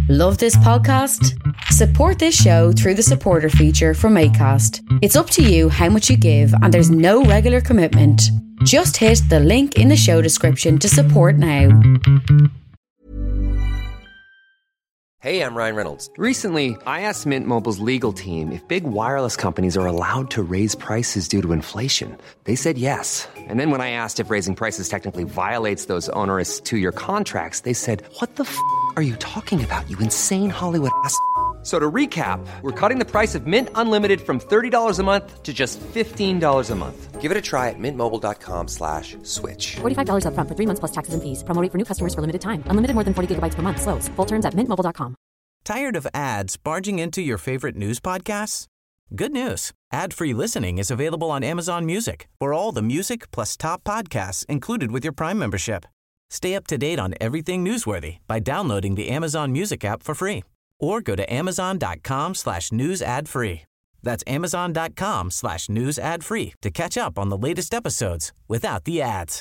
Love this podcast? Support this show through the supporter feature from Acast. It's up to you how much you give and there's no regular commitment. Just hit the link in the show description to support now. Hey, I'm Ryan Reynolds. Recently, I asked Mint Mobile's legal team if big wireless companies are allowed to raise prices due to inflation. They said yes. And then when I asked if raising prices technically violates those onerous two-year contracts, they said, "What the f*** are you talking about, you insane Hollywood ass?" So to recap, we're cutting the price of Mint Unlimited from $30 a month to just $15 a month. Give it a try at mintmobile.com/switch. $45 up front for 3 months plus taxes and fees. Promo rate for new customers for limited time. Unlimited more than 40 gigabytes per month. Slows full terms at mintmobile.com. Tired of ads barging into your favorite news podcasts? Good news. Ad-free listening is available on Amazon Music for all the music plus top podcasts included with your Prime membership. Stay up to date on everything newsworthy by downloading the Amazon Music app for free. Or go to amazon.com/news ad free. That's amazon.com/news ad free to catch up on the latest episodes without the ads.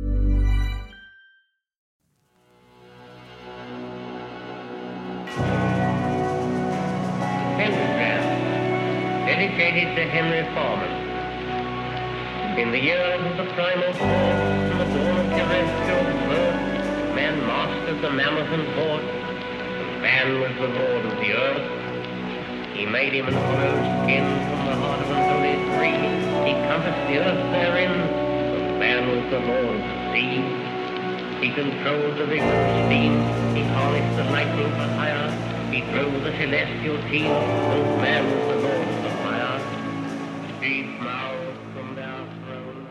Pentagram, dedicated to Henry Foreman. In the years of the primal force and the dawn of terrestrial birth, man mastered the mammoth and horse. Man was the lord of the earth. He made him an hollow skin from the heart of an holy tree. He compassed the earth therein. Man was the lord of the sea. He controlled the vigorous steam. He harnessed the lightning for hire. He drove the celestial team. Man was the lord of the fire. Deep mouths from their thrones.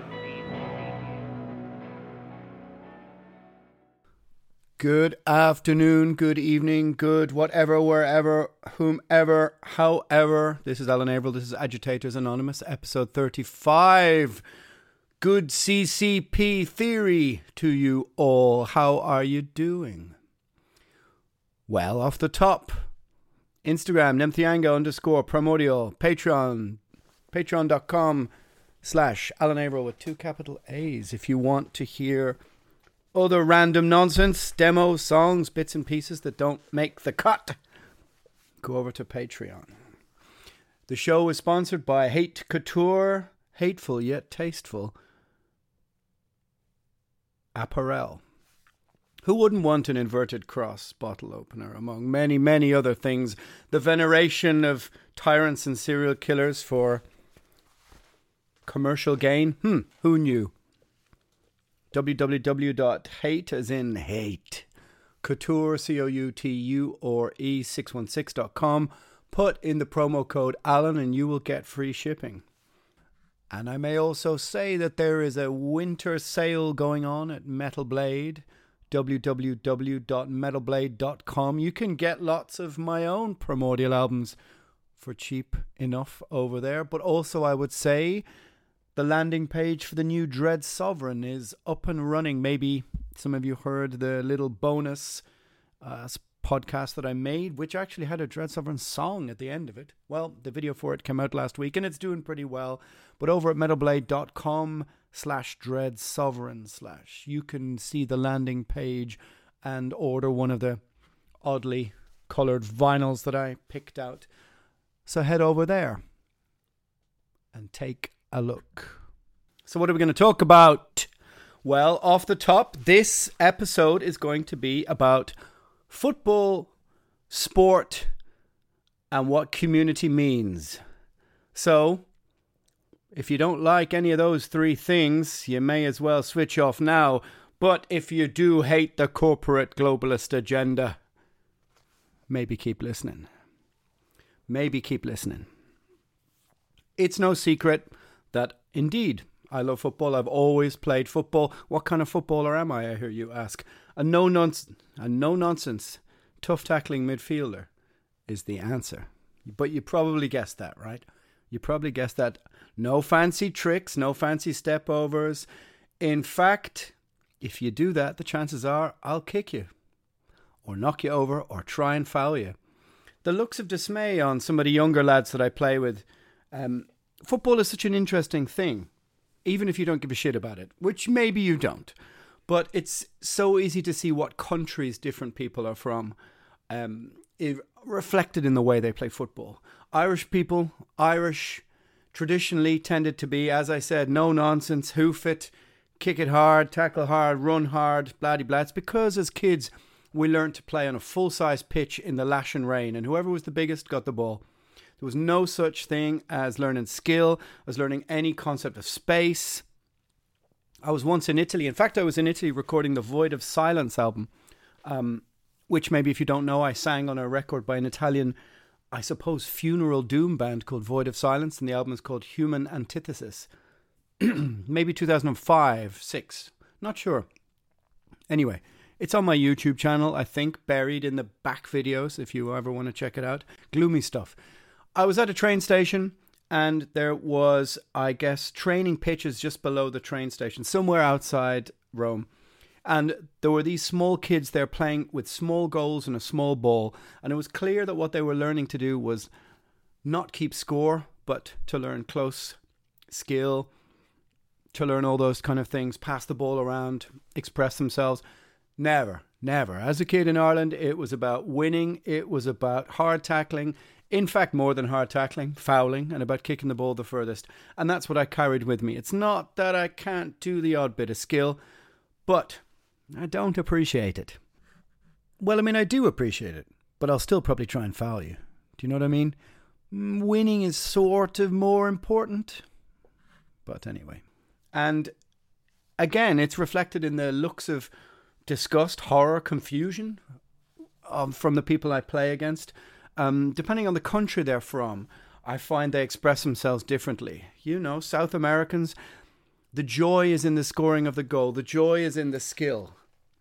Good afternoon, good evening, good whatever, wherever, whomever, however. This is Alan Averill. This is Agitators Anonymous, episode 35. Good CCP theory to you all. How are you doing? Well, off the top, Instagram, Nemthianga_primordial, Patreon, patreon.com/Alan Averill with 2 capital A's. If you want to hear other random nonsense, demos, songs, bits and pieces that don't make the cut, go over to Patreon. The show is sponsored by Hate Couture, hateful yet tasteful apparel. Who wouldn't want an inverted cross bottle opener among many, many other things? The veneration of tyrants and serial killers for commercial gain? Who knew? www.hate, as in hate, couture, COUTURE 616.com. Put in the promo code Alan and you will get free shipping. And I may also say that there is a winter sale going on at Metal Blade, www.metalblade.com. You can get lots of my own Primordial albums for cheap enough over there. But also I would say the landing page for the new Dread Sovereign is up and running. Maybe some of you heard the little bonus podcast that I made, which actually had a Dread Sovereign song at the end of it. Well, the video for it came out last week and it's doing pretty well. But over at metalblade.com/Dread Sovereign/ you can see the landing page and order one of the oddly coloured vinyls that I picked out. So head over there and take a look. So what are we going to talk about? Well, off the top, this episode is going to be about football, sport, and what community means. So, if you don't like any of those 3 things, you may as well switch off now. But if you do hate the corporate globalist agenda, maybe keep listening. It's no secret that, indeed, I love football. I've always played football. What kind of footballer am I hear you ask? A no-nonsense, tough-tackling midfielder is the answer. But you probably guessed that, right? You probably guessed that. No fancy tricks, no fancy step-overs. In fact, if you do that, the chances are I'll kick you or knock you over or try and foul you. The looks of dismay on some of the younger lads that I play with. Football is such an interesting thing, even if you don't give a shit about it, which maybe you don't. But it's so easy to see what countries different people are from. reflected in the way they play football. Irish people, traditionally tended to be, as I said, no nonsense, hoof it, kick it hard, tackle hard, run hard, blah-de-blah. It's because as kids we learned to play on a full-size pitch in the lash and rain, and whoever was the biggest got the ball. There was no such thing as learning skill, as learning any concept of space. I was once in Italy. In fact, I was in Italy recording the Void of Silence album, which maybe if you don't know, I sang on a record by an Italian, I suppose, funeral doom band called Void of Silence, and the album is called Human Antithesis. Maybe 2005, 6, not sure. Anyway, it's on my YouTube channel, I think, buried in the back videos, if you ever want to check it out. Gloomy stuff. I was at a train station, and there was, I guess, training pitches just below the train station, somewhere outside Rome. And there were these small kids there playing with small goals and a small ball. And it was clear that what they were learning to do was not keep score, but to learn close skill, to learn all those kind of things, pass the ball around, express themselves. Never. As a kid in Ireland, it was about winning. It was about hard tackling. In fact, more than hard tackling, fouling, and about kicking the ball the furthest. And that's what I carried with me. It's not that I can't do the odd bit of skill, but I don't appreciate it. Well, I mean, I do appreciate it, but I'll still probably try and foul you. Do you know what I mean? Winning is sort of more important. But anyway. And again, it's reflected in the looks of disgust, horror, confusion from the people I play against. Depending on the country they're from, I find they express themselves differently. You know, South Americans, the joy is in the scoring of the goal. The joy is in the skill.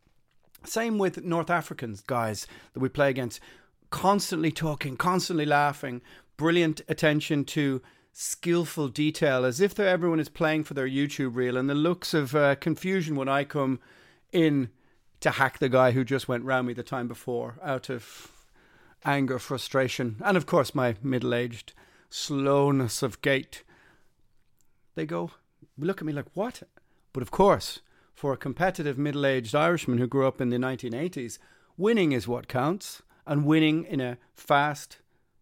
Same with North Africans, guys that we play against. Constantly talking, constantly laughing, brilliant attention to skillful detail, as if everyone is playing for their YouTube reel, and the looks of confusion when I come in to hack the guy who just went round me the time before out of anger, frustration, and of course my middle-aged slowness of gait. They look at me like, what? But of course, for a competitive middle-aged Irishman who grew up in the 1980s, winning is what counts, and winning in a fast,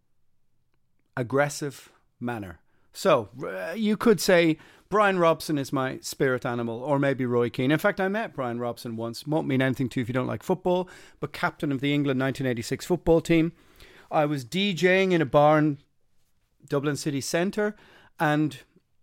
aggressive manner. So, you could say Brian Robson is my spirit animal, or maybe Roy Keane. In fact, I met Brian Robson once. Won't mean anything to you if you don't like football, but captain of the England 1986 football team. I was DJing in a bar in Dublin city centre, and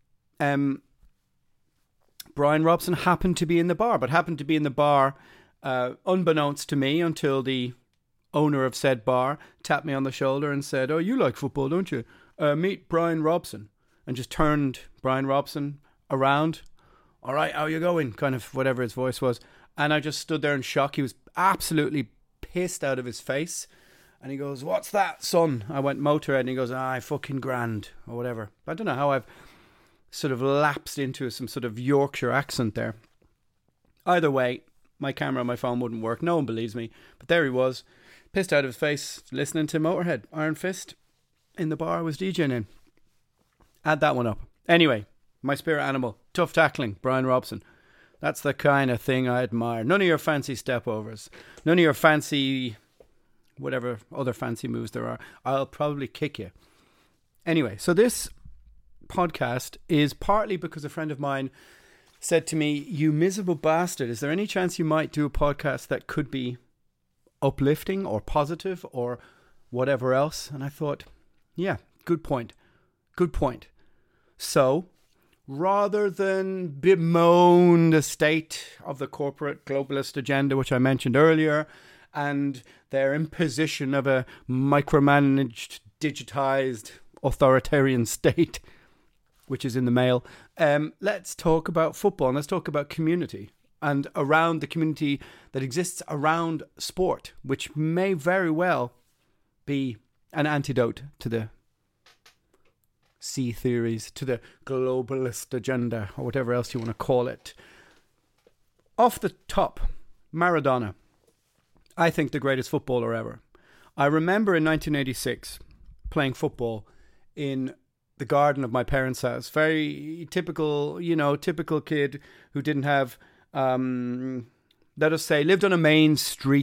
Brian Robson happened to be in the bar, but happened to be in the bar unbeknownst to me until the owner of said bar tapped me on the shoulder and said, "Oh, you like football, don't you? Meet Brian Robson." And just turned Brian Robson around. "All right, how you going?" Kind of whatever his voice was. And I just stood there in shock. He was absolutely pissed out of his face. And he goes, "What's that, son?" I went, "Motorhead." And he goes, "Fucking grand," or whatever. I don't know how I've sort of lapsed into some sort of Yorkshire accent there. Either way, my camera on my phone wouldn't work. No one believes me. But there he was, pissed out of his face, listening to Motorhead, Iron Fist, in the bar I was DJing in. Add that one up. Anyway, my spirit animal, tough tackling, Brian Robson. That's the kind of thing I admire. None of your fancy stepovers. None of your fancy, whatever other fancy moves there are. I'll probably kick you. Anyway, so this podcast is partly because a friend of mine said to me, "You miserable bastard, is there any chance you might do a podcast that could be uplifting or positive or whatever else?" And I thought, yeah, good point. Good point. So, rather than bemoan the state of the corporate globalist agenda, which I mentioned earlier, and their imposition of a micromanaged, digitized, authoritarian state, which is in the mail, let's talk about football, and let's talk about community, and around the community that exists around sport, which may very well be an antidote to the sea theories, to the globalist agenda, or whatever else you want to call it. Off the top, Maradona, I think the greatest footballer ever. I remember in 1986 playing football in the garden of my parents' house. Very typical, typical kid who didn't have, let us say, lived on a main street,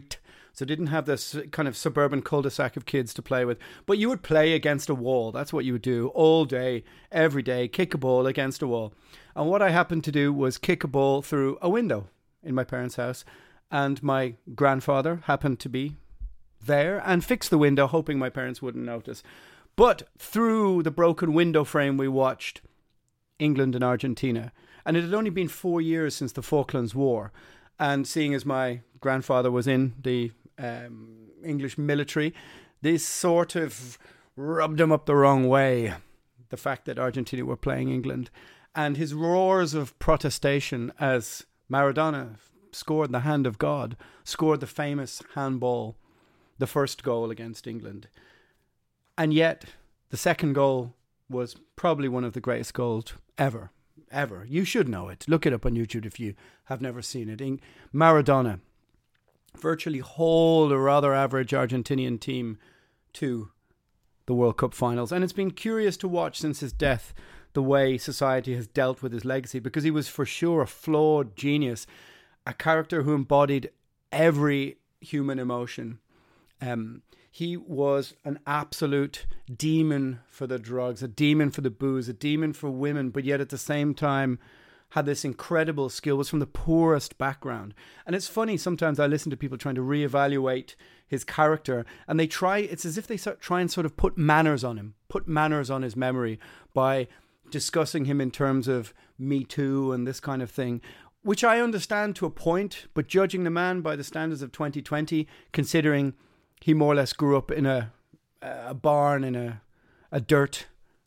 So didn't have this kind of suburban cul-de-sac of kids to play with. But you would play against a wall. That's what you would do all day, every day, kick a ball against a wall. And what I happened to do was kick a ball through a window in my parents' house. And my grandfather happened to be there and fix the window, hoping my parents wouldn't notice. But through the broken window frame, we watched England and Argentina. And it had only been 4 years since the Falklands War. And seeing as my grandfather was in the English military, this sort of rubbed him up the wrong way, the fact that Argentina were playing England. And his roars of protestation as Maradona scored the hand of God, scored the famous handball, the first goal against England. And yet, the second goal was probably one of the greatest goals ever. You should know it. Look it up on YouTube if you have never seen it. Maradona virtually hauled a rather average Argentinian team to the World Cup finals. And it's been curious to watch since his death the way society has dealt with his legacy, because he was for sure a flawed genius, a character who embodied every human emotion. He was an absolute demon for the drugs, a demon for the booze, a demon for women, but yet at the same time had this incredible skill, was from the poorest background. And it's funny, sometimes I listen to people trying to reevaluate his character, and it's as if they try and sort of put manners on him, put manners on his memory by discussing him in terms of Me Too and this kind of thing, which I understand to a point, but judging the man by the standards of 2020, considering he more or less grew up in a barn in a dirt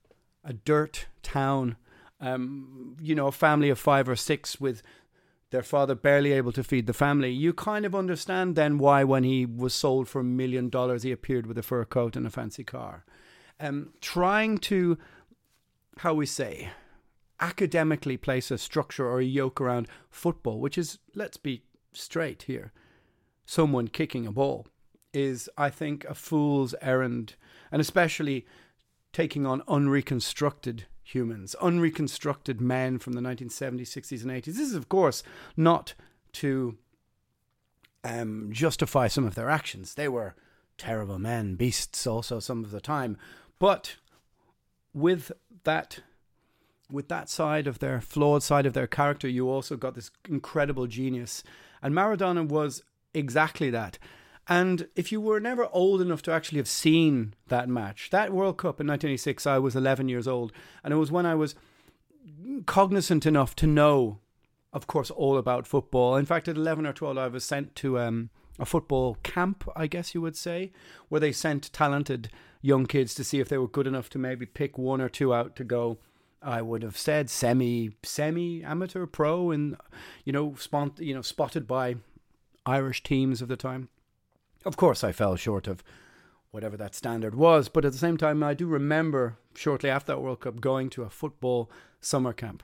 town, a family of 5 or 6 with their father barely able to feed the family. You kind of understand then why when he was sold for $1 million, he appeared with a fur coat and a fancy car. Trying to, how we say, academically place a structure or a yoke around football, which is, let's be straight here, someone kicking a ball, is, I think, a fool's errand, and especially taking on unreconstructed humans, unreconstructed men from the 1970s, 60s and 80s. This is, of course, not to justify some of their actions. They were terrible men, beasts also some of the time. But with that side of their flawed side of their character, you also got this incredible genius. And Maradona was exactly that. And if you were never old enough to actually have seen that match, that World Cup in 1986, I was 11 years old. And it was when I was cognizant enough to know, of course, all about football. In fact, at 11 or 12, I was sent to a football camp, I guess you would say, where they sent talented young kids to see if they were good enough to maybe pick 1 or 2 out to go, I would have said semi amateur pro, and spotted by Irish teams of the time. Of course, I fell short of whatever that standard was, but at the same time, I do remember shortly after that World Cup going to a football summer camp,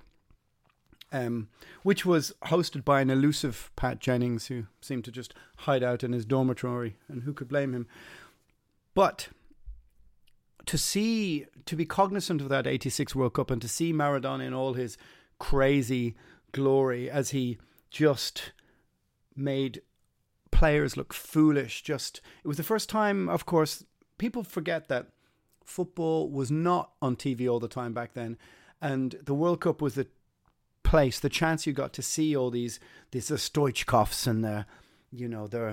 which was hosted by an elusive Pat Jennings, who seemed to just hide out in his dormitory, and who could blame him? But to be cognizant of that 86 World Cup and to see Maradona in all his crazy glory as he just made players look foolish. It was the first time, of course, people forget that football was not on TV all the time back then, and the World Cup was the chance you got to see all these Stoichkovs and the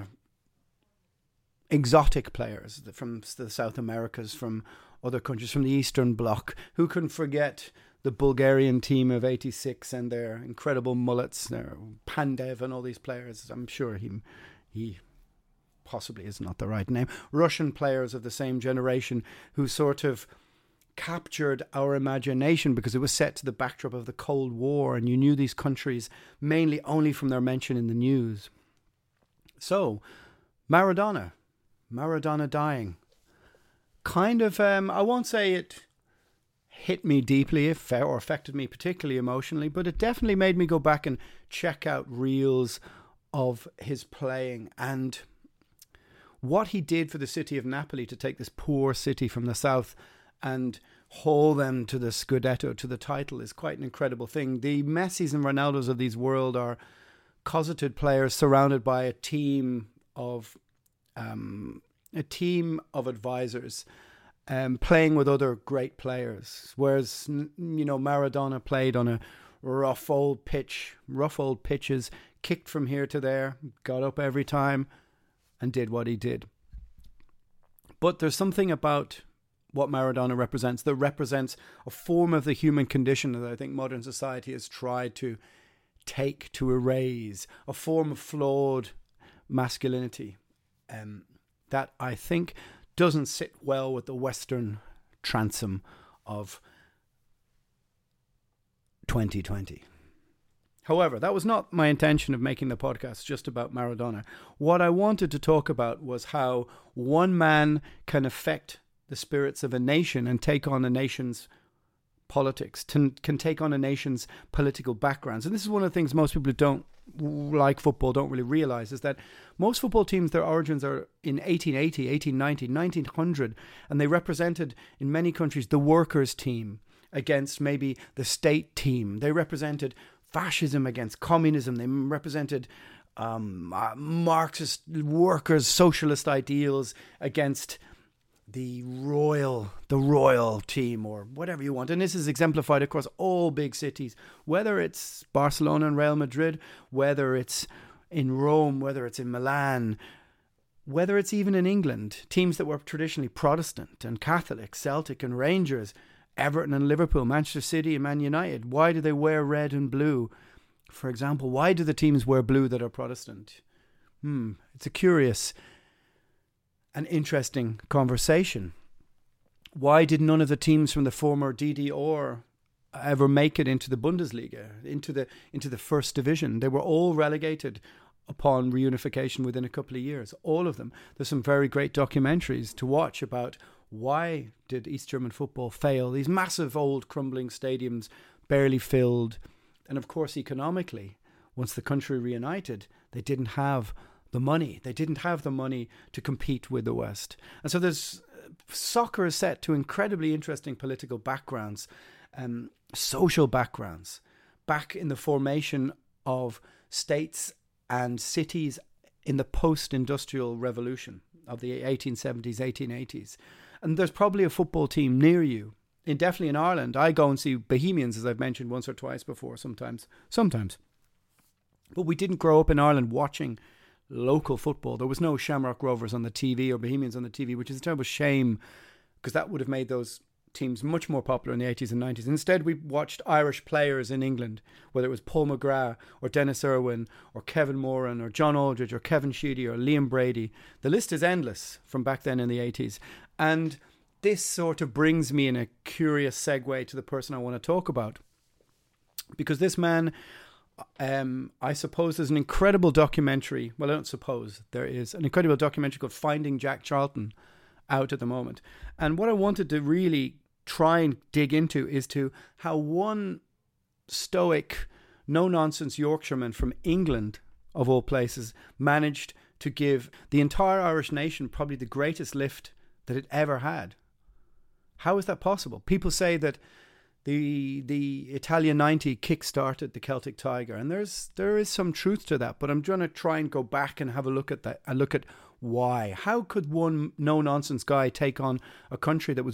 exotic players from the South Americas, from other countries, from the Eastern Bloc. Who can forget the Bulgarian team of 86 and their incredible mullets, their Pandev and all these players? I'm sure he possibly is not the right name. Russian players of the same generation who sort of captured our imagination because it was set to the backdrop of the Cold War, and you knew these countries mainly only from their mention in the news. So, Maradona dying. Kind of, I won't say it hit me deeply or affected me particularly emotionally, but it definitely made me go back and check out reels of his playing and what he did for the city of Napoli to take this poor city from the south and haul them to the Scudetto, to the title, is quite an incredible thing. The Messis and Ronaldos of these world are cosseted players surrounded by a team of a team of advisors playing with other great players. Whereas, Maradona played on a rough old pitches, kicked from here to there, got up every time and did what he did. But there's something about what Maradona represents that represents a form of the human condition that I think modern society has tried to take to erase, a form of flawed masculinity that I think doesn't sit well with the Western transom of 2020. However, that was not my intention of making the podcast just about Maradona. What I wanted to talk about was how one man can affect the spirits of a nation and take on a nation's politics, can take on a nation's political backgrounds. And this is one of the things most people who don't like football don't really realize, is that most football teams, their origins are in 1880, 1890, 1900, and they represented in many countries the workers' team against maybe the state team. They represented fascism against communism. They represented Marxist workers' socialist ideals against the royal team, or whatever you want. And this is exemplified across all big cities, whether it's Barcelona and Real Madrid, whether it's in Rome, whether it's in Milan, whether it's even in England, teams that were traditionally Protestant and Catholic, Celtic and Rangers, Everton and Liverpool, Manchester City and Man United. Why do they wear red and blue? For example, why do the teams wear blue that are Protestant? It's a curious and interesting conversation. Why did none of the teams from the former DDR ever make it into the Bundesliga, into the first division? They were all relegated upon reunification within a couple of years, all of them. There's some very great documentaries to watch about why did East German football fail? These massive old crumbling stadiums, barely filled. And of course, economically, once the country reunited, they didn't have the money. They didn't have the money to compete with the West. And so soccer is set to incredibly interesting political backgrounds, social backgrounds, back in the formation of states and cities in the post-industrial revolution of the 1870s, 1880s. And there's probably a football team near you. And definitely in Ireland, I go and see Bohemians, as I've mentioned once or twice before, sometimes. But we didn't grow up in Ireland watching local football. There was no Shamrock Rovers on the TV or Bohemians on the TV, which is a terrible shame, because that would have made those teams much more popular in the 80s and 90s. Instead, we watched Irish players in England, whether it was Paul McGrath or Dennis Irwin or Kevin Moran or John Aldridge or Kevin Sheedy or Liam Brady. The list is endless from back then in the 80s. And this sort of brings me in a curious segue to the person I want to talk about. Because this man, I suppose there's an incredible documentary. Well, I don't suppose. There is an incredible documentary called Finding Jack Charlton out at the moment. And what I wanted to really try and dig into is to how one stoic, no-nonsense Yorkshireman from England, of all places, managed to give the entire Irish nation probably the greatest lift that it ever had. How is that possible? People say that the Italia 90 kick-started the Celtic Tiger, and there is some truth to that, but I'm going to try and go back and have a look at that, and look at why. How could one no-nonsense guy take on a country that was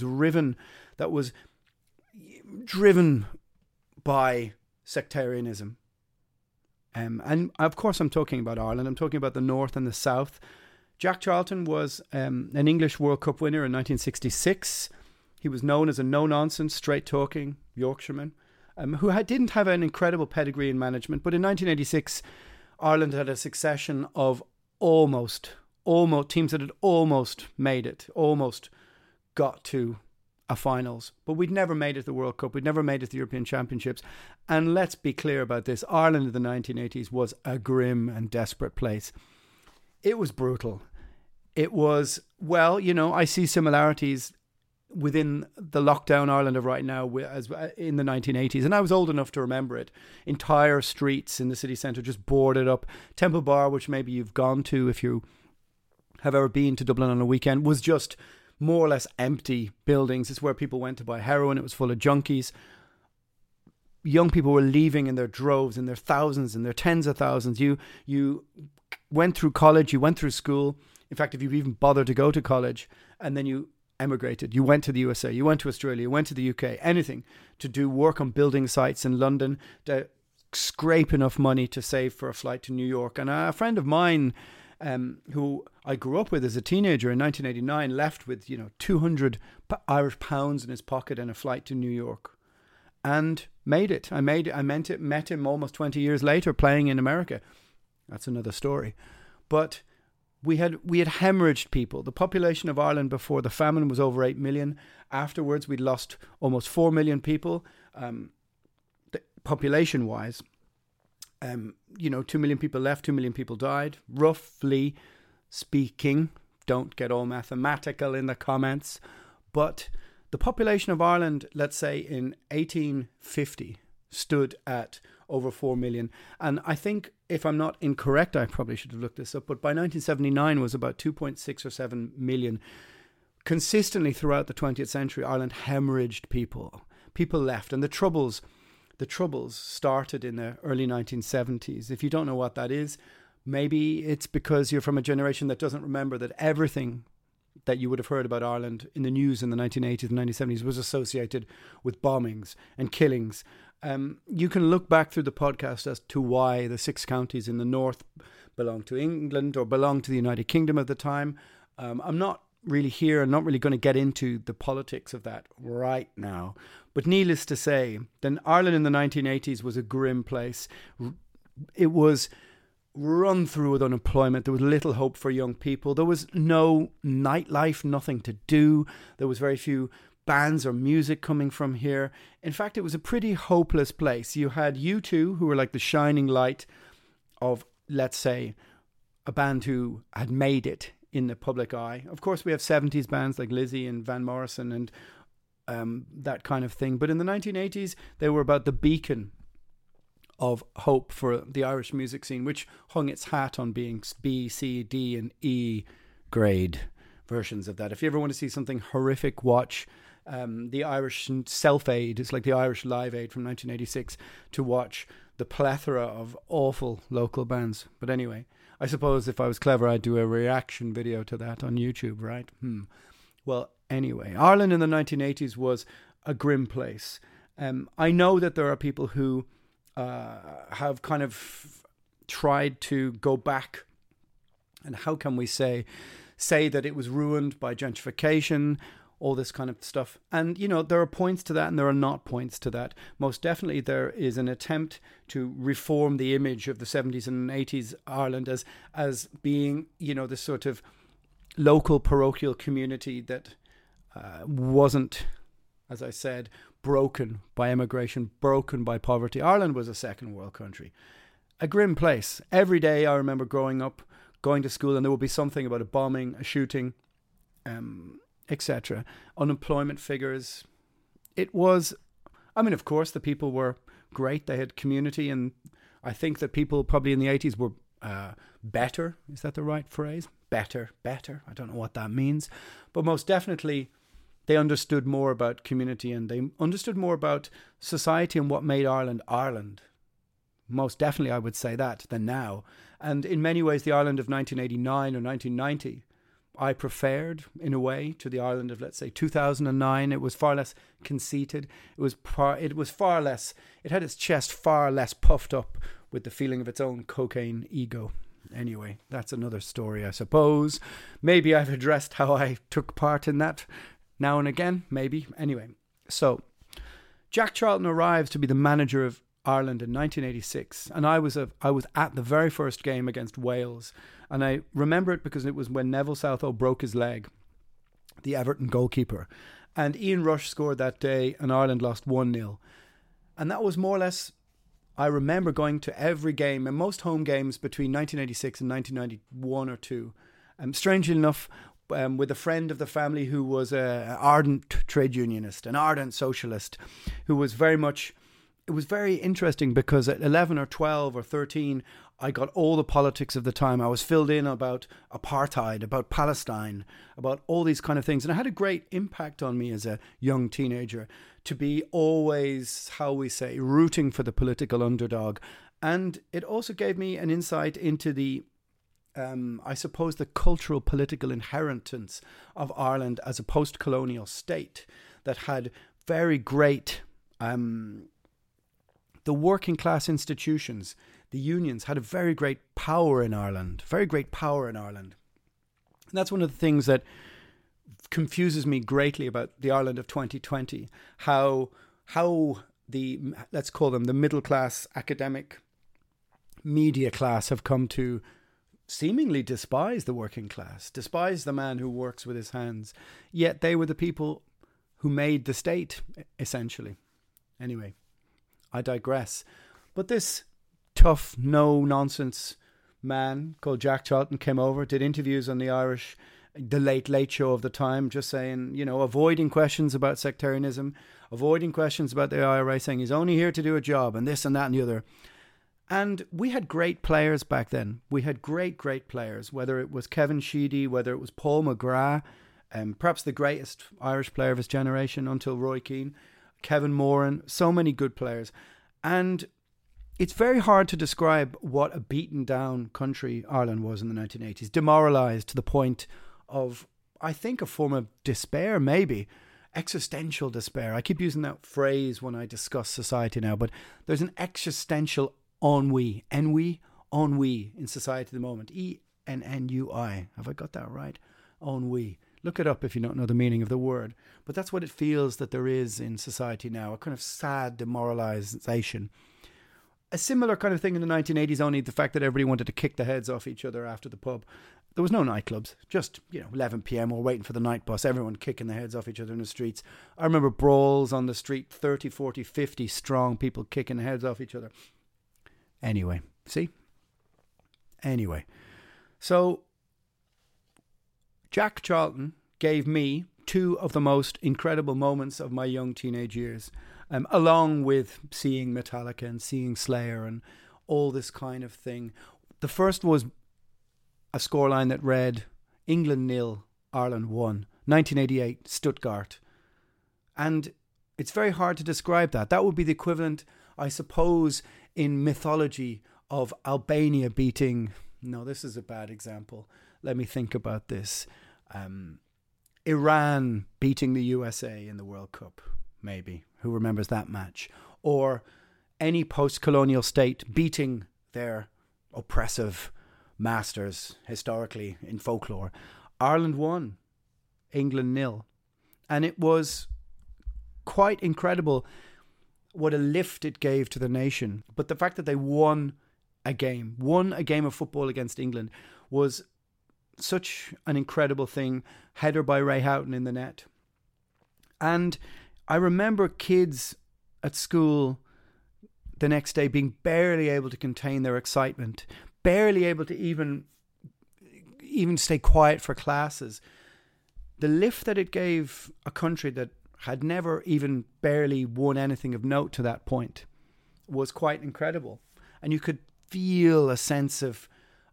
driven by sectarianism? And of course I'm talking about Ireland. I'm talking about the North and the South. Jack Charlton was an English World Cup winner in 1966. He was known as a no-nonsense, straight-talking Yorkshireman who didn't have an incredible pedigree in management. But in 1986, Ireland had a succession of almost teams that had almost made it, almost got to a finals. But we'd never made it to the World Cup. We'd never made it to the European Championships. And let's be clear about this. Ireland in the 1980s was a grim and desperate place. It was brutal. It was, well, I see similarities within the lockdown Ireland of right now as in the 1980s. And I was old enough to remember it. Entire streets in the city centre just boarded up. Temple Bar, which maybe you've gone to if you have ever been to Dublin on a weekend, was just more or less empty buildings. It's where people went to buy heroin. It was full of junkies. Young people were leaving in their droves, in their thousands, in their tens of thousands. You went through college, you went through school. In fact, if you even bothered to go to college and then you emigrated, you went to the USA, you went to Australia, you went to the UK, anything to do work on building sites in London, to scrape enough money to save for a flight to New York. And a friend of mine who I grew up with as a teenager in 1989 left with, 200 Irish pounds in his pocket and a flight to New York. And made it. I met him almost 20 years later playing in America. That's another story. But we had hemorrhaged people. The population of Ireland before the famine was over 8 million. Afterwards, we'd lost almost 4 million people, population-wise. 2 million people left, 2 million people died. Roughly speaking, don't get all mathematical in the comments, but the population of Ireland, let's say in 1850, stood at over 4 million. And I think, if I'm not incorrect, I probably should have looked this up, but by 1979 was about 2.6 or 7 million. Consistently throughout the 20th century, Ireland hemorrhaged people. People left. And the Troubles started in the early 1970s. If you don't know what that is, maybe it's because you're from a generation that doesn't remember that everything that you would have heard about Ireland in the news in the 1980s and 1970s was associated with bombings and killings. You can look back through the podcast as to why the 6 counties in the north belonged to England or belonged to the United Kingdom at the time. I'm not really here and not really going to get into the politics of that right now. But needless to say, then Ireland in the 1980s was a grim place. It was run through with unemployment. There was little hope for young people. There was no nightlife, nothing to do. There was very few bands or music coming from here. In fact, it was a pretty hopeless place. You had U2, who were like the shining light of, let's say, a band who had made it in the public eye. Of course, we have 70s bands like Lizzie and Van Morrison and that kind of thing. But in the 1980s, they were about the beacon of hope for the Irish music scene, which hung its hat on being B, C, D and E grade versions of that. If you ever want to see something horrific, watch the Irish Self-Aid. It's like the Irish Live Aid from 1986 to watch the plethora of awful local bands. But anyway, I suppose if I was clever, I'd do a reaction video to that on YouTube, right? Well, anyway, Ireland in the 1980s was a grim place. I know that there are people who have kind of tried to go back, and how can we say that it was ruined by gentrification, all this kind of stuff. And, there are points to that and there are not points to that. Most definitely there is an attempt to reform the image of the 70s and 80s Ireland as being, this sort of local parochial community that wasn't, as I said, broken by immigration, broken by poverty. Ireland was a second world country. A grim place. Every day I remember growing up, going to school, and there would be something about a bombing, a shooting, etc. Unemployment figures. It was, of course, the people were great. They had community, and I think that people probably in the 80s were better. Is that the right phrase? Better. I don't know what that means. But most definitely, they understood more about community and they understood more about society and what made Ireland Ireland. Most definitely, I would say that, than now. And in many ways, the Ireland of 1989 or 1990, I preferred, in a way, to the Ireland of, let's say, 2009. It was far less conceited. It had its chest far less puffed up with the feeling of its own cocaine ego. Anyway, that's another story, I suppose. Maybe I've addressed how I took part in that now and again, maybe. Anyway, so Jack Charlton arrives to be the manager of Ireland in 1986, and I was at the very first game against Wales, and I remember it because it was when Neville Southall broke his leg, the Everton goalkeeper, and Ian Rush scored that day, and Ireland lost 1-0, and that was more or less. I remember going to every game and most home games between 1986 and 1991 or two. Strangely enough, with a friend of the family who was an ardent trade unionist, an ardent socialist, who was very much. It was very interesting because at 11 or 12 or 13, I got all the politics of the time. I was filled in about apartheid, about Palestine, about all these kind of things. And it had a great impact on me as a young teenager to be always, how we say, rooting for the political underdog. And it also gave me an insight into the I suppose, the cultural political inheritance of Ireland as a post-colonial state that had very great, the working class institutions, the unions had a very great power in Ireland, And that's one of the things that confuses me greatly about the Ireland of 2020, how the, let's call them the middle class academic media class, have come to seemingly despise the working class, despise the man who works with his hands, yet they were the people who made the state, essentially. Anyway, I digress. But this tough, no-nonsense man called Jack Charlton came over, did interviews on the Late Show of the time, just saying, avoiding questions about sectarianism, avoiding questions about the IRA, saying he's only here to do a job, and this and that and the other. And we had great players back then. We had great players, whether it was Kevin Sheedy, whether it was Paul McGrath, perhaps the greatest Irish player of his generation until Roy Keane, Kevin Moran, so many good players. And it's very hard to describe what a beaten down country Ireland was in the 1980s, demoralised to the point of, I think, a form of despair, maybe, existential despair. I keep using that phrase when I discuss society now, but there's an existential ennui in society at the moment. ENNUI. Have I got that right? Ennui. Look it up if you don't know the meaning of the word. But that's what it feels that there is in society now, a kind of sad demoralisation. A similar kind of thing in the 1980s, only the fact that everybody wanted to kick the heads off each other after the pub. There was no nightclubs, just 11 p.m. or waiting for the night bus, everyone kicking the heads off each other in the streets. I remember brawls on the street, 30, 40, 50 strong people kicking the heads off each other. Anyway, so Jack Charlton gave me two of the most incredible moments of my young teenage years, along with seeing Metallica and seeing Slayer and all this kind of thing. The first was a scoreline that read England 0, Ireland 1, 1988, Stuttgart. And it's very hard to describe that. That would be the equivalent, I suppose, in mythology of Albania beating... No, this is a bad example. Let me think about this. Iran beating the USA in the World Cup, maybe. Who remembers that match? Or any post-colonial state beating their oppressive masters historically in folklore. Ireland 1, England 0. And it was quite incredible what a lift it gave to the nation. But the fact that they won a game of football against England was such an incredible thing. Header by Ray Houghton in the net. And I remember kids at school the next day being barely able to contain their excitement, barely able to even stay quiet for classes. The lift that it gave a country that had never even barely won anything of note to that point was quite incredible. And you could feel a sense of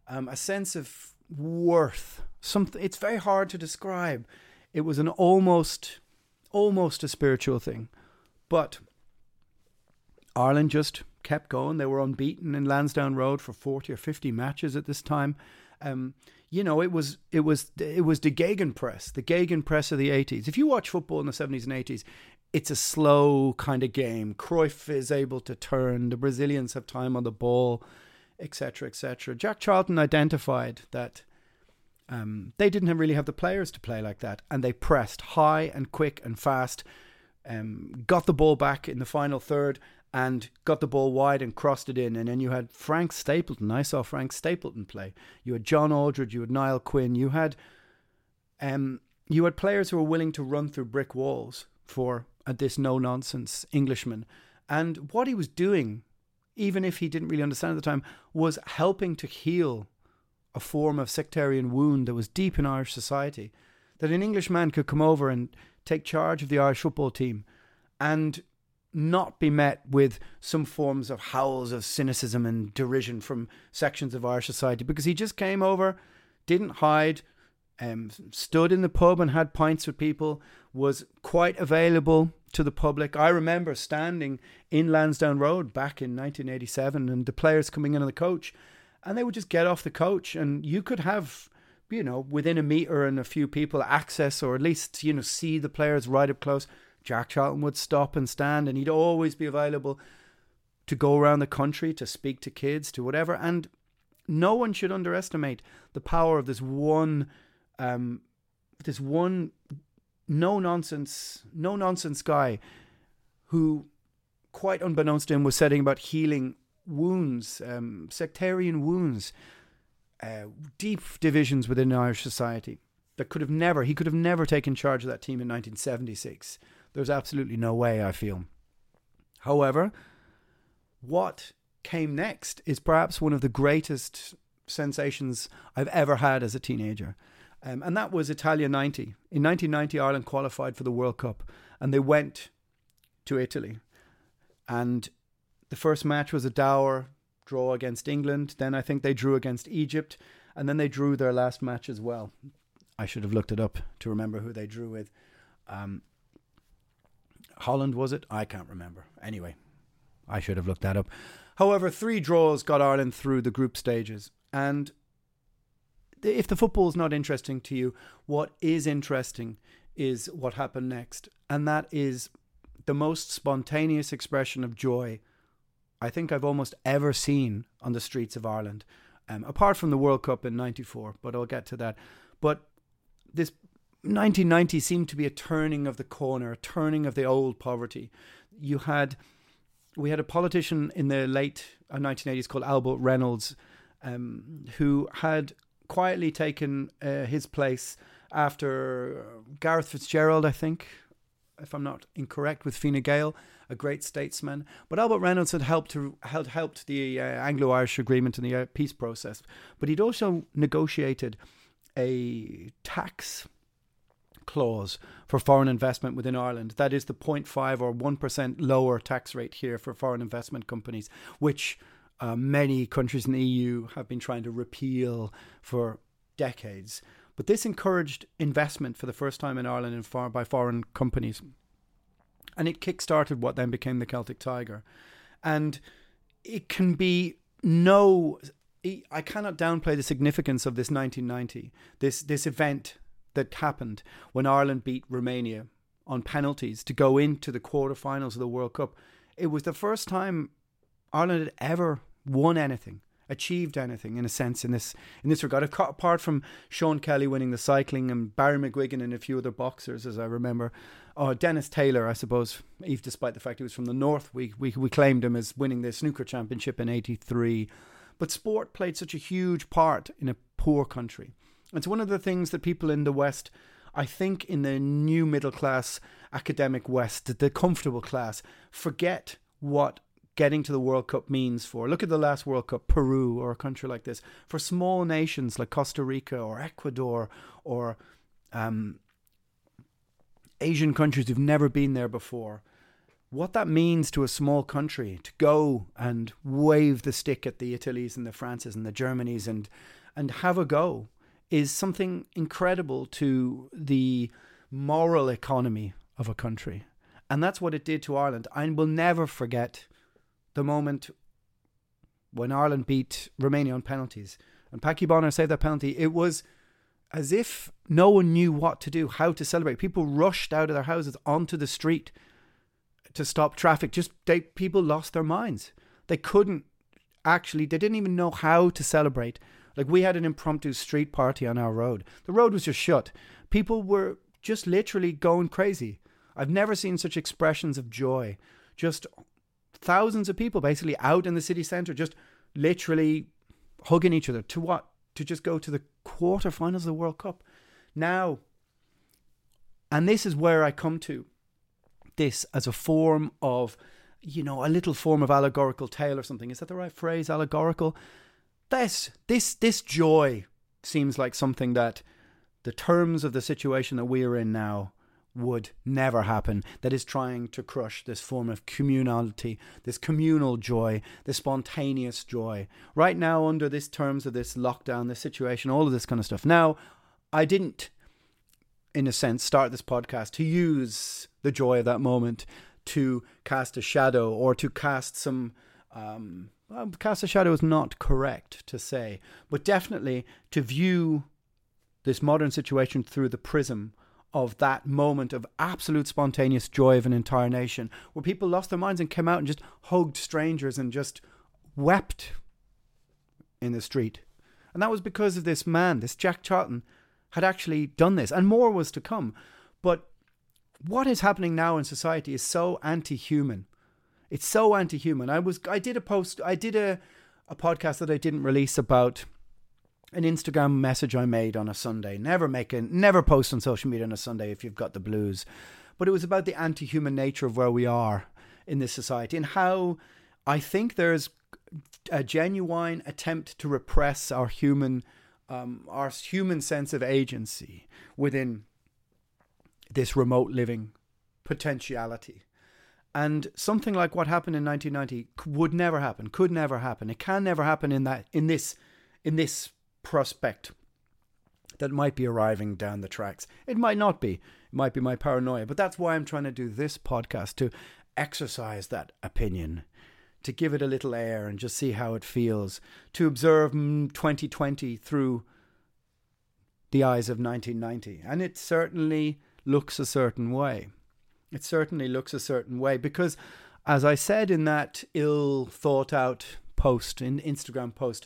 worth. Something, it's very hard to describe. It was an almost a spiritual thing. But Ireland just kept going. They were unbeaten in Lansdowne Road for 40 or 50 matches at this time. It was the Gegenpress, the Gegenpress of the 80s. If you watch football in the 70s and 80s, it's a slow kind of game. Cruyff is able to turn. The Brazilians have time on the ball, etc., etc. Jack Charlton identified that they didn't really have the players to play like that, and they pressed high and quick and fast, got the ball back in the final third and got the ball wide and crossed it in. And then you had Frank Stapleton. I saw Frank Stapleton play. You had John Aldridge, you had Niall Quinn, you had players who were willing to run through brick walls for this no-nonsense Englishman. And what he was doing, even if he didn't really understand at the time, was helping to heal a form of sectarian wound that was deep in Irish society. That an Englishman could come over and take charge of the Irish football team and not be met with some forms of howls of cynicism and derision from sections of Irish society, because he just came over, didn't hide, stood in the pub and had pints with people, was quite available to the public. I remember standing in Lansdowne Road back in 1987 and the players coming in on the coach, and they would just get off the coach, and you could have, you know, within a metre and a few people access, or at least, you know, see the players right up close. Jack Charlton would stop and stand, and he'd always be available to go around the country, to speak to kids, to whatever. And no one should underestimate the power of this one no-nonsense guy who, quite unbeknownst to him, was setting about healing wounds, sectarian wounds, deep divisions within Irish society that he could have never taken charge of that team in 1976. There's absolutely no way, I feel. However, what came next is perhaps one of the greatest sensations I've ever had as a teenager. And that was Italia 90. In 1990, Ireland qualified for the World Cup, and they went to Italy. And the first match was a dour draw against England. Then I think they drew against Egypt, and then they drew their last match as well. I should have looked it up to remember who they drew with. Holland, was it? I can't remember. Anyway, I should have looked that up. However, 3 draws got Ireland through the group stages. And if the football is not interesting to you, what is interesting is what happened next. And that is the most spontaneous expression of joy I think I've almost ever seen on the streets of Ireland, apart from the World Cup in '94, but I'll get to that. But this 1990 seemed to be a turning of the corner, a turning of the old poverty. We had a politician in the late 1980s called Albert Reynolds, who had quietly taken his place after Gareth Fitzgerald, I think, if I'm not incorrect, with Fine Gael, a great statesman. But Albert Reynolds had helped the Anglo-Irish agreement in the peace process. But he'd also negotiated a tax clause for foreign investment within Ireland. That is the 0.5 or 1% lower tax rate here for foreign investment companies, which many countries in the EU have been trying to repeal for decades. But this encouraged investment for the first time in Ireland by foreign companies. And it kick-started what then became the Celtic Tiger. And it can be I cannot downplay the significance of this 1990, this event that happened when Ireland beat Romania on penalties to go into the quarterfinals of the World Cup. It was the first time Ireland had ever won anything, achieved anything, in a sense, in this regard. Apart from Sean Kelly winning the cycling and Barry McGuigan and a few other boxers, as I remember. Dennis Taylor, I suppose, even despite the fact he was from the north, we claimed him as winning the snooker championship in '83. But sport played such a huge part in a poor country. It's one of the things that people in the West, I think in the new middle class academic West, the comfortable class, forget what getting to the World Cup means for. Look at the last World Cup, Peru or a country like this. For small nations like Costa Rica or Ecuador or Asian countries who've never been there before, what that means to a small country to go and wave the stick at the Italies and the Frances and the Germanys and have a go is something incredible to the moral economy of a country. And that's what it did to Ireland. I will never forget the moment when Ireland beat Romania on penalties and Packie Bonner saved that penalty. It was as if no one knew what to do, how to celebrate. People rushed out of their houses onto the street to stop traffic. People lost their minds. They didn't even know how to celebrate. Like, we had an impromptu street party on our road. The road was just shut. People were just literally going crazy. I've never seen such expressions of joy. Just thousands of people basically out in the city centre, just literally hugging each other. To what? To just go to the quarterfinals of the World Cup. Now, and this is where I come to this as a form of, a little form of allegorical tale or something. Is that the right phrase? Allegorical? This joy seems like something that the terms of the situation that we are in now would never happen, that is trying to crush this form of communality, this communal joy, this spontaneous joy. Right now, under this terms of this lockdown, this situation, all of this kind of stuff. Now, I didn't, in a sense, start this podcast to use the joy of that moment to cast a shadow or to cast some cast a shadow is not correct to say, but definitely to view this modern situation through the prism of that moment of absolute spontaneous joy of an entire nation, where people lost their minds and came out and just hugged strangers and just wept in the street. And that was because of this man, this Jack Charlton, had actually done this, and more was to come. But what is happening now in society is so anti-human. It's so anti-human. I did a podcast that I didn't release about an Instagram message I made on a Sunday. Never post on social media on a Sunday if you've got the blues. But it was about the anti-human nature of where we are in this society, and how I think there's a genuine attempt to repress our human sense of agency within this remote living potentiality. And something like what happened in 1990 could never happen. It can never happen in this prospect that might be arriving down the tracks. It might not be. It might be my paranoia. But that's why I'm trying to do this podcast, to exercise that opinion, to give it a little air and just see how it feels, to observe 2020 through the eyes of 1990. And it certainly looks a certain way. Because, as I said in that ill thought out post, in Instagram post,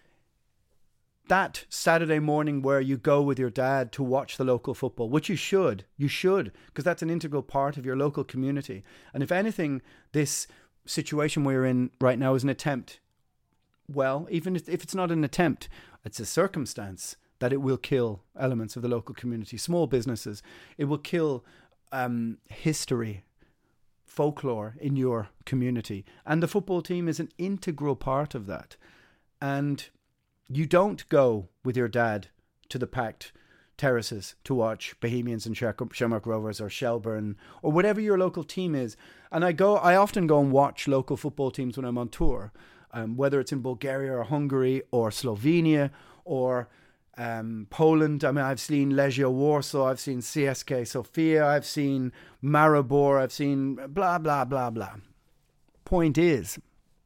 that Saturday morning where you go with your dad to watch the local football, which you should, because that's an integral part of your local community. And if anything, this situation we're in right now is an attempt. Well, even if it's not an attempt, it's a circumstance that it will kill elements of the local community, small businesses. It will kill history, folklore in your community. And the football team is an integral part of that. And you don't go with your dad to the packed terraces to watch Bohemians and Shamrock Rovers or Shelburne or whatever your local team is. And I often go and watch local football teams when I'm on tour, whether it's in Bulgaria or Hungary or Slovenia or Poland. I mean, I've seen Legia Warsaw, I've seen CSK Sofia, I've seen Maribor, I've seen blah, blah, blah, blah. The point is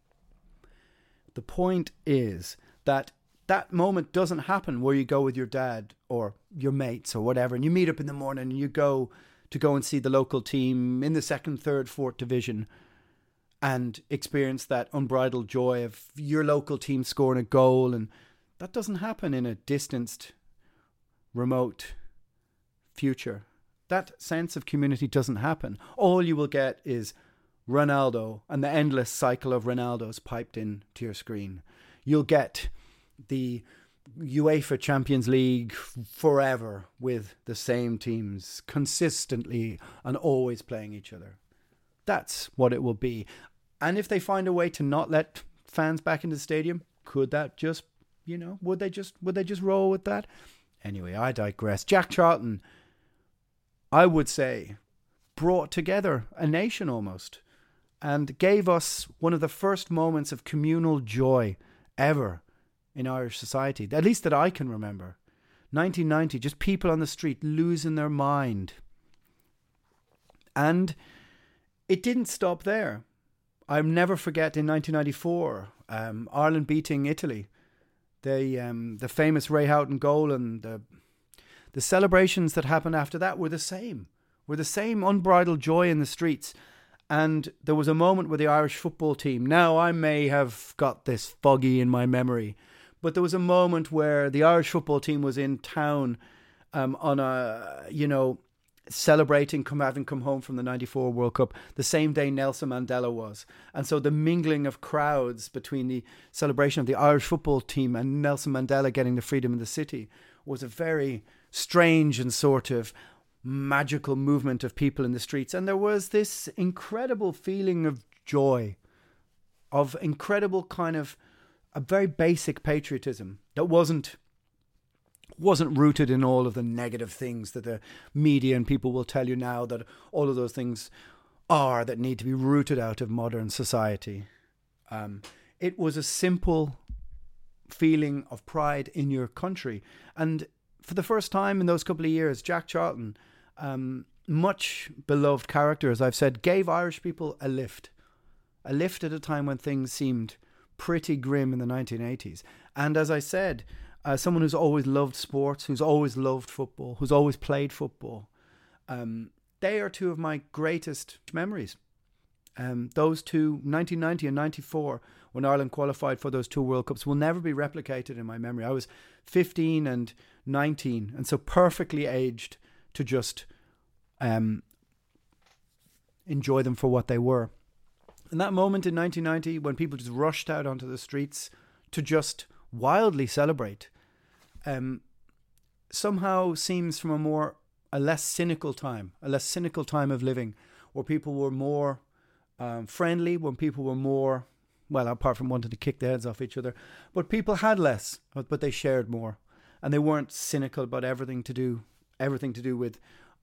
that moment doesn't happen where you go with your dad or your mates or whatever, and you meet up in the morning and you go and see the local team in the 2nd, 3rd, 4th division and experience that unbridled joy of your local team scoring a goal. And that doesn't happen in a distanced, remote future. That sense of community doesn't happen. All you will get is Ronaldo and the endless cycle of Ronaldos piped in to your screen. You'll get the UEFA Champions League forever with the same teams consistently and always playing each other. That's what it will be. And if they find a way to not let fans back into the stadium, could that just, would they just roll with that? Anyway, I digress. Jack Charlton, I would say, brought together a nation almost and gave us one of the first moments of communal joy ever in Irish society, at least that I can remember. 1990, just people on the street losing their mind. And it didn't stop there. I'll never forget in 1994, Ireland beating Italy. The famous Ray Houghton goal and the celebrations that happened after that were the same unbridled joy in the streets. And there was a moment with the Irish football team. Now, I may have got this foggy in my memory, but there was a moment where the Irish football team was in town on a, celebrating having come home from the 94 World Cup the same day Nelson Mandela was. And so the mingling of crowds between the celebration of the Irish football team and Nelson Mandela getting the freedom of the city was a very strange and sort of magical movement of people in the streets. And there was this incredible feeling of joy, of incredible kind of a very basic patriotism that wasn't rooted in all of the negative things that the media and people will tell you now that all of those things are that need to be rooted out of modern society. It was a simple feeling of pride in your country. And for the first time in those couple of years, Jack Charlton, much beloved character, as I've said, gave Irish people a lift at a time when things seemed pretty grim in the 1980s. And as I said, someone who's always loved sports, who's always loved football, who's always played football, they are two of my greatest memories. Those two, 1990 and 94, when Ireland qualified for those two World Cups, will never be replicated in my memory. I was 15 and 19, and so perfectly aged to just enjoy them for what they were. And that moment in 1990, when people just rushed out onto the streets to just wildly celebrate, somehow seems from a less cynical time of living, where people were more friendly, when people were more, well, apart from wanting to kick the heads off each other, but people had less, but they shared more, and they weren't cynical about everything to do with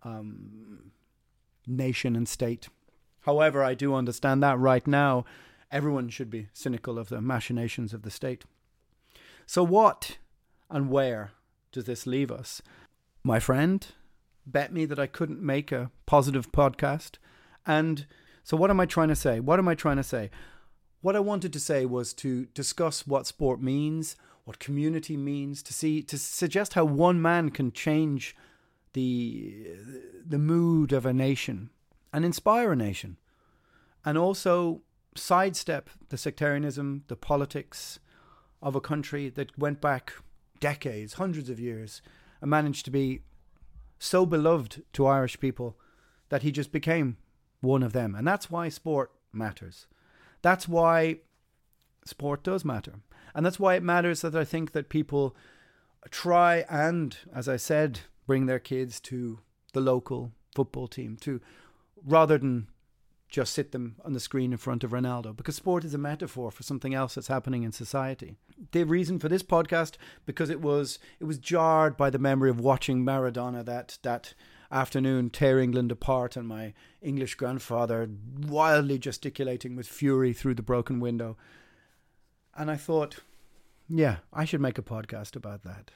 nation and state. However, I do understand that right now everyone should be cynical of the machinations of the state. So what and where does this leave us? My friend bet me that I couldn't make a positive podcast. And so what am I trying to say? What I wanted to say was to discuss what sport means, what community means, to suggest how one man can change the mood of a nation and inspire a nation, and also sidestep the sectarianism, the politics of a country that went back decades, hundreds of years, and managed to be so beloved to Irish people that he just became one of them. And that's why sport matters. That's why sport does matter. And that's why it matters that I think that people try and, as I said, bring their kids to the local football team, rather than just sit them on the screen in front of Ronaldo, because sport is a metaphor for something else that's happening in society. The reason for this podcast, because it was jarred by the memory of watching Maradona that afternoon tear England apart, and my English grandfather wildly gesticulating with fury through the broken window. And I thought, yeah, I should make a podcast about that.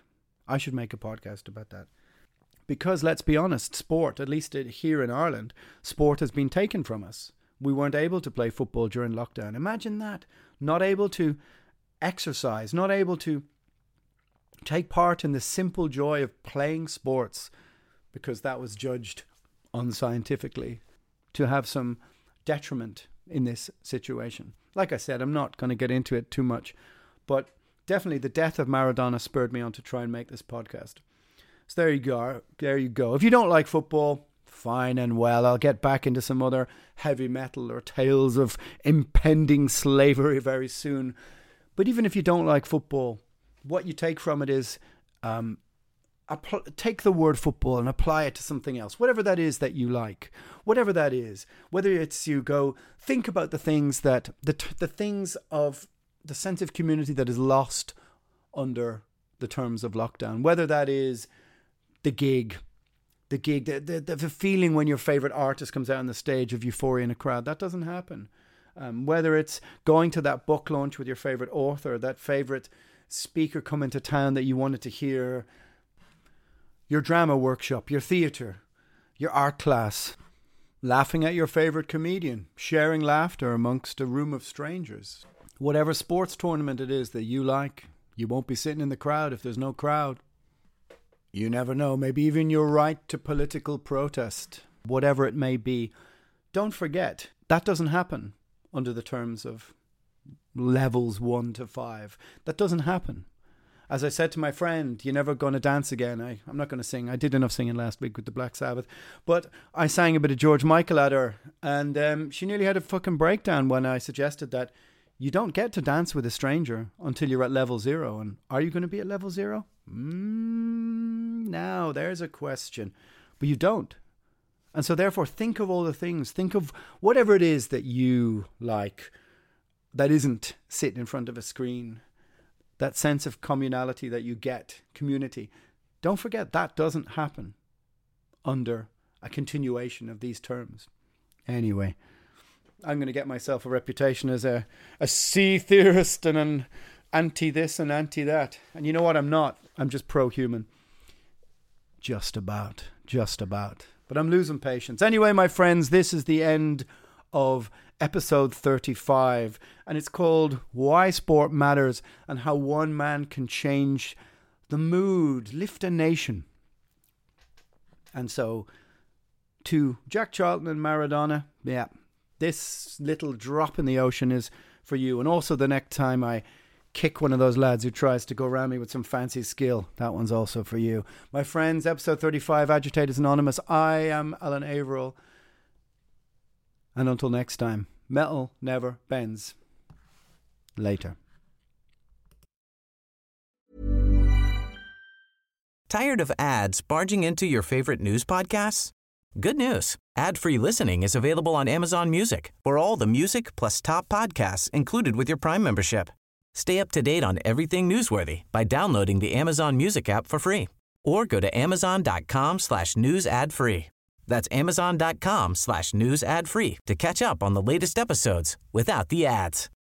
Because let's be honest, sport, at least here in Ireland, sport has been taken from us. We weren't able to play football during lockdown. Imagine that. Not able to exercise, not able to take part in the simple joy of playing sports, because that was judged unscientifically to have some detriment in this situation. Like I said, I'm not going to get into it too much, but definitely the death of Maradona spurred me on to try and make this podcast. So there you go. If you don't like football, fine and well. I'll get back into some other heavy metal or tales of impending slavery very soon. But even if you don't like football, what you take from it is take the word football and apply it to something else, whatever that is that you like, whatever that is. Whether it's you go think about the things that the things of the sense of community that is lost under the terms of lockdown, whether that is the gig, the feeling when your favourite artist comes out on the stage of euphoria in a crowd. That doesn't happen. Whether it's going to that book launch with your favourite author, that favourite speaker coming to town that you wanted to hear, your drama workshop, your theatre, your art class, laughing at your favourite comedian, sharing laughter amongst a room of strangers. Whatever sports tournament it is that you like, you won't be sitting in the crowd if there's no crowd. You never know, maybe even your right to political protest, whatever it may be. Don't forget, that doesn't happen under the terms of levels 1 to 5. That doesn't happen. As I said to my friend, you're never going to dance again. I'm not going to sing. I did enough singing last week with the Black Sabbath. But I sang a bit of George Michael at her, and she nearly had a fucking breakdown when I suggested that you don't get to dance with a stranger until you're at level 0. And are you going to be at level 0? Now, there's a question. But you don't. And so therefore, think of all the things. Think of whatever it is that you like that isn't sitting in front of a screen. That sense of communality that you get, community. Don't forget that doesn't happen under a continuation of these terms. Anyway, I'm going to get myself a reputation as a sea theorist and an anti-this and anti-that. And you know what? I'm not. I'm just pro-human. Just about. But I'm losing patience. Anyway, my friends, this is the end of episode 35, and it's called Why Sport Matters and How One Man Can Change the Mood, Lift a Nation. And so, to Jack Charlton and Maradona, yeah, this little drop in the ocean is for you. And also the next time I kick one of those lads who tries to go around me with some fancy skill, that one's also for you. My friends, episode 35, Agitators Anonymous. I am Alan Averill. And until next time, metal never bends. Later. Tired of ads barging into your favorite news podcasts? Good news. Ad-free listening is available on Amazon Music for all the music plus top podcasts included with your Prime membership. Stay up to date on everything newsworthy by downloading the Amazon Music app for free or go to amazon.com/news ad free. That's amazon.com/news ad free to catch up on the latest episodes without the ads.